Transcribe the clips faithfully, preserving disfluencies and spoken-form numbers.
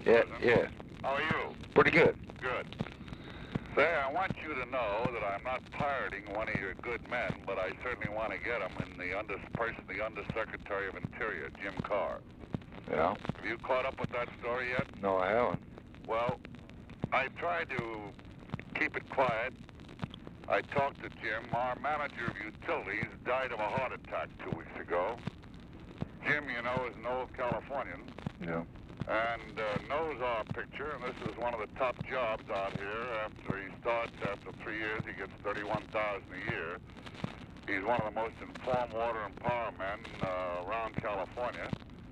Yeah, Susan. yeah. How are you? Pretty good. Good. Say, I want you to know that I'm not pirating one of your good men, but I certainly want to get him in the under, person, the Undersecretary of Interior, Jim Carr. Yeah? Have you caught up with that story yet? No, I haven't. Well, I tried to keep it quiet. I talked to Jim. Our manager of utilities died of a heart attack two weeks ago. Jim, you know, is an old Californian. Yeah. And uh, knows our picture, and this is one of the top jobs out here. After he starts, after three years, he gets thirty-one thousand dollars a year. He's one of the most informed water and power men uh, around California.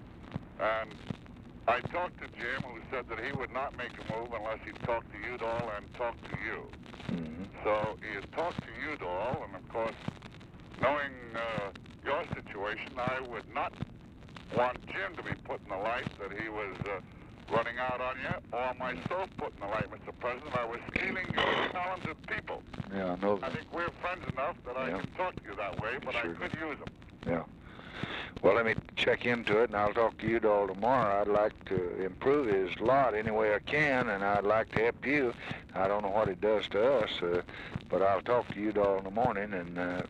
And I talked to Jim, who said that he would not make a move unless he talked to Udall and talked to you. Mm-hmm. So he had talked to Udall, and of course, knowing uh, your situation, I would not want Jim to be put in the light that he was uh, running out on you, or myself put in the light, Mister President. I was stealing your talented people. Yeah, I know I that. think we're friends enough that I Yeah. can talk to you that way, but Sure. I could use them. Yeah. Well, let me check into it, and I'll talk to Udall tomorrow. I'd like to improve his lot any way I can, and I'd like to help you. I don't know what it does to us, uh, but I'll talk to Udall in the morning, and uh,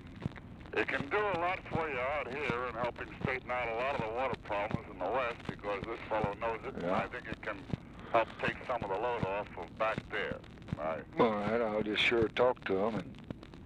It can do a lot for you out here in helping straighten out a lot of the water problems in the West, because this fellow knows it, and Yeah. I think it can help take some of the load off of back there. Right. all right, I'll just sure talk to him and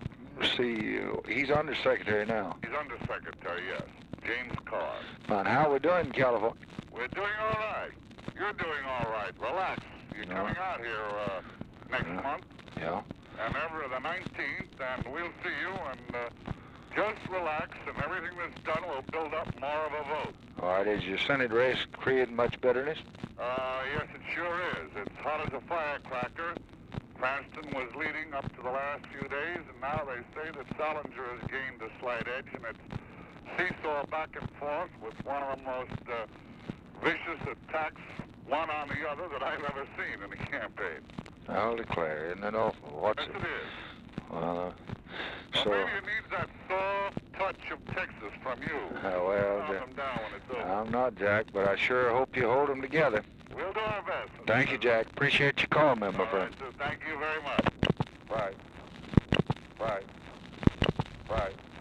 see. Uh, he's undersecretary now. He's Undersecretary, yes. James Carr. And how we doing in California? We're doing all right. You're doing all right. Relax. You're Yeah. coming out here uh, next Yeah. month, Yeah. and ever the nineteenth, and we'll see you, and uh, just relax, and everything that's done will build up more of a vote. All right, is your Senate race creating much bitterness? Uh, yes, it sure is. It's hot as a firecracker. Cranston was leading up to the last few days, and now they say that Salinger has gained a slight edge, and it's seesaw back and forth with one of the most uh, vicious attacks, one on the other, that I've ever seen in a campaign. I'll declare, isn't it awful? What's Yes, it? it is. Uh, Well, so, maybe it needs that soft touch of Texas from you. Uh, well, Calm the- them down when it's over. I'm not Jack, but I sure hope you hold them together. We'll do our best. Thank you, Jack. Appreciate your call, man, my All friend. right, so thank you very much. Bye. Bye. Bye.